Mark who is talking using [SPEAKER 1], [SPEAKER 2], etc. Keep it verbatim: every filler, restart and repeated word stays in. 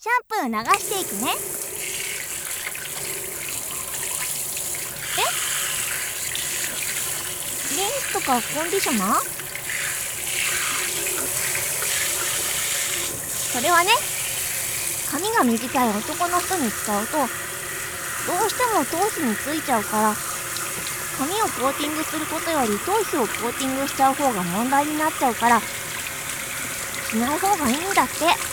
[SPEAKER 1] シャンプー流していくね。え、リンスとかコンディショナー？それはね、髪が短い男の人に使うとどうしても頭皮についちゃうから、髪をコーティングすることより頭皮をコーティングしちゃう方が問題になっちゃうからしない方がいいんだって。